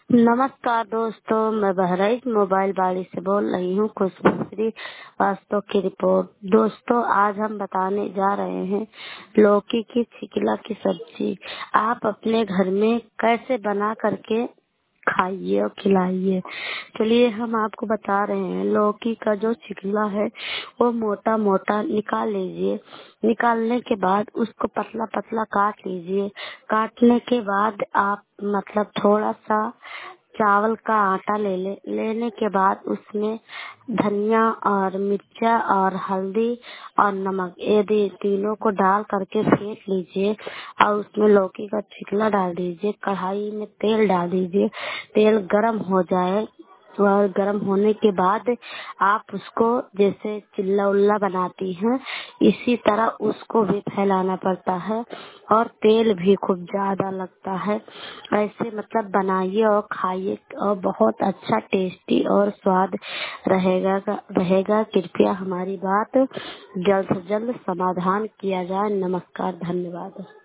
नमस्कार दोस्तों, मैं बहराइच मोबाइल बाड़ी से बोल रही हूँ। खुशबू श्रीवास्तव की रिपोर्ट। दोस्तों, आज हम बताने जा रहे हैं लौकी की छिकला की सब्जी। आप अपने घर में कैसे बना करके खाइए और खिलाइए। चलिए हम आपको बता रहे हैं। लौकी का जो छिकला है वो मोटा मोटा निकाल लीजिए। निकालने के बाद उसको पतला पतला काट लीजिए। काटने के बाद आप थोड़ा सा चावल का आटा लेने के बाद उसमें धनिया और मिर्चा और हल्दी और नमक यदि तीनों को डाल करके फेंट लीजिए और उसमें लौकी का छिकला डाल दीजिए। कढ़ाई में तेल डाल दीजिए। तेल गरम हो जाए और गरम होने के बाद आप उसको जैसे चिल्ला उल्ला बनाती हैं इसी तरह उसको भी फैलाना पड़ता है और तेल भी खूब ज्यादा लगता है। ऐसे बनाइए और खाइए और बहुत अच्छा टेस्टी और स्वाद रहेगा। कृपया हमारी बात जल्द से जल्द समाधान किया जाए। नमस्कार, धन्यवाद।